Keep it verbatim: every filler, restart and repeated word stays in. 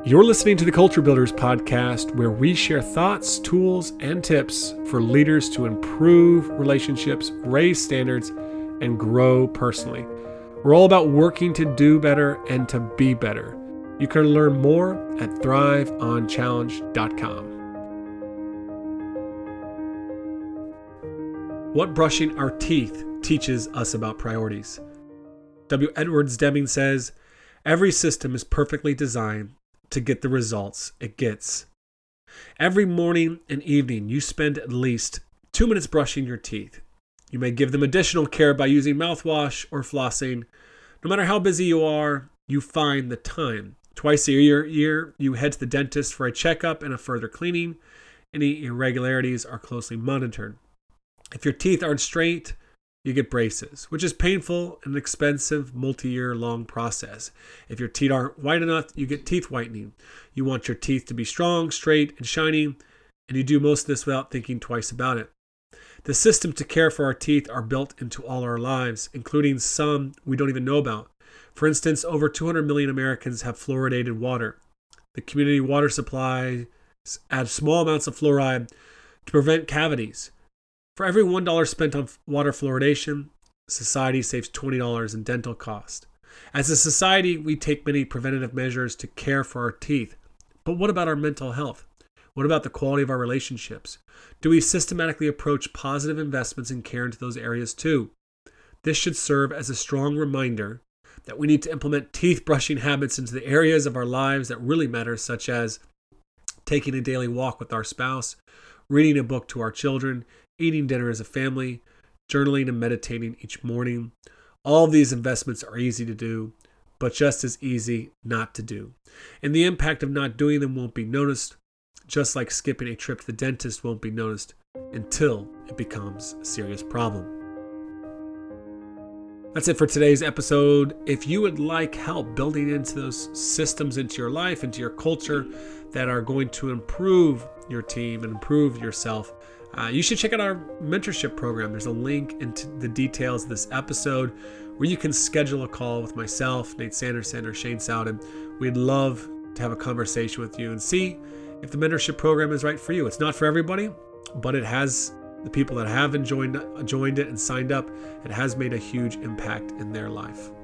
You're listening to the Culture Builders podcast, where we share thoughts, tools, and tips for leaders to improve relationships, raise standards, and grow personally. We're all about working to do better and to be better. You can learn more at thrive on challenge dot com. What brushing our teeth teaches us about priorities. W. Edwards Deming says, "Every system is perfectly designed to get the results it gets." Every morning and evening, you spend at least two minutes brushing your teeth. You may give them additional care by using mouthwash or flossing. No matter how busy you are, you find the time. Twice a year, year, you head to the dentist for a checkup and a further cleaning. Any irregularities are closely monitored. If your teeth aren't straight, you get braces, which is painful and expensive, multi-year long process. If your teeth aren't white enough, you get teeth whitening. You want your teeth to be strong, straight, and shiny, and you do most of this without thinking twice about it. The systems to care for our teeth are built into all our lives, including some we don't even know about. For instance, over two hundred million Americans have fluoridated water. The community water supply adds small amounts of fluoride to prevent cavities. For every one dollar spent on water fluoridation, society saves twenty dollars in dental costs. As a society, we take many preventative measures to care for our teeth. But what about our mental health? What about the quality of our relationships? Do we systematically approach positive investments and care into those areas too? This should serve as a strong reminder that we need to implement teeth brushing habits into the areas of our lives that really matter, such as taking a daily walk with our spouse, reading a book to our children, eating dinner as a family, journaling and meditating each morning. All of these investments are easy to do, but just as easy not to do. And the impact of not doing them won't be noticed, just like skipping a trip to the dentist won't be noticed until it becomes a serious problem. That's it for today's episode. If you would like help building into those systems into your life, into your culture that are going to improve your team and improve yourself, Uh, you should check out our mentorship program. There's a link into the details of this episode where you can schedule a call with myself, Nate Sanderson, or Shane Sowden. We'd love to have a conversation with you and see if the mentorship program is right for you. It's not for everybody, but it has the people that have joined, joined it and signed up. It has made a huge impact in their life.